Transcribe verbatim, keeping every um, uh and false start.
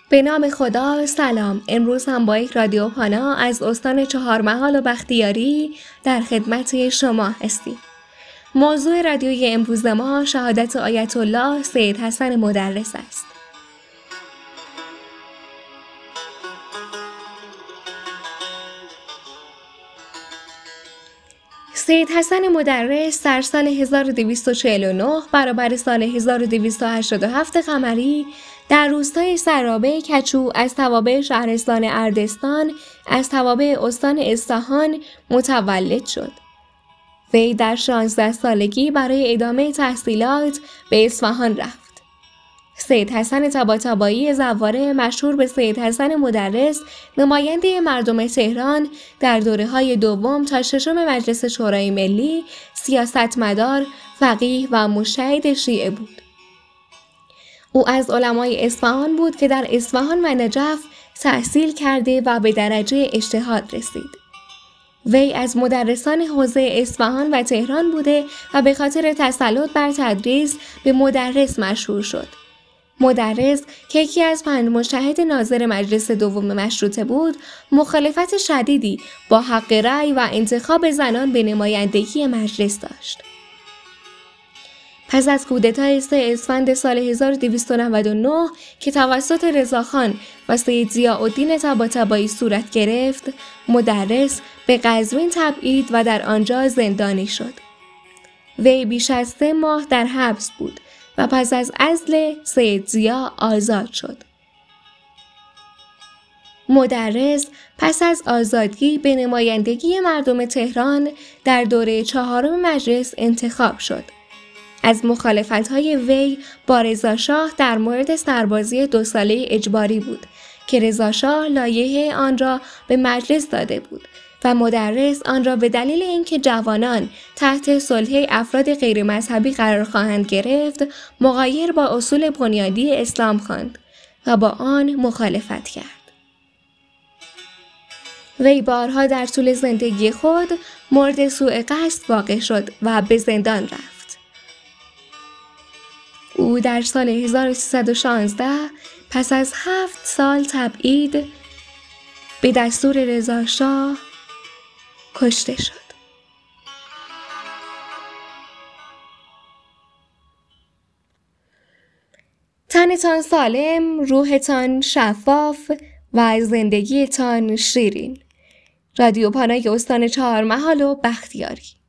به نام خدا. سلام. امروز هم با یک رادیو پانا از استان چهارمحال و بختیاری در خدمت شما هستیم. موضوع رادیوی امروز ما شهادت آیت الله سید حسن مدرس است. سید حسن مدرس در سال هزار و دویست و چهل و نه برابر سال هزار و دویست و هشتاد و هفت قمری در روستای سرابه کچو از توابع شهرستان اردستان از توابع استان اصفهان متولد شد. وی در شانزده سالگی برای ادامه تحصیلات به اصفهان رفت. سید حسن طباطبایی زواره مشهور به سید حسن مدرس، نماینده مردم تهران در دوره‌های دوم تا ششم مجلس شورای ملی، سیاستمدار، فقیه و مجتهد شیعه بود. او از علمای اصفهان بود که در اصفهان و نجف تحصیل کرده و به درجه اجتهاد رسید. وی از مدرسان حوزه اصفهان و تهران بوده و به خاطر تسلط بر تدریس به مدرس مشهور شد. مدرس که یکی از پنج مجتهد ناظر مجلس دوم مشروطه بود، مخالفت شدیدی با حق رأی و انتخاب زنان به نمایندگی مجلس داشت. پس از کودتای سه اسفند سال هزار و دویست و نود و نه که توسط رضاخان و سید ضیاءالدین طباطبایی صورت گرفت، مدرس به قزوین تبعید و در آنجا زندانی شد. وی بیش از سه ماه در حبس بود و پس از عزل سید ضیاء آزاد شد. مدرس پس از آزادی به نمایندگی مردم تهران در دوره چهارم مجلس انتخاب شد. از مخالفت‌های وی با رضاشاه در مورد سربازی دو ساله اجباری بود که رضاشاه لایحه آن را به مجلس داده بود و مدرس آن را به دلیل اینکه جوانان تحت سلطه افراد غیر مذهبی قرار خواهند گرفت، مغایر با اصول بنیادی اسلام خواند و با آن مخالفت کرد. وی بارها در طول زندگی خود مورد سوء قصد واقع شد و به زندان رفت. او در سال هزار و سیصد و شانزده پس از هفت سال تبعید به دستور رضاشاه کشته شد. تنتان سالم، روحتان شفاف و زندگیتان شیرین. رادیو پانای استان چهارمحال و بختیاری.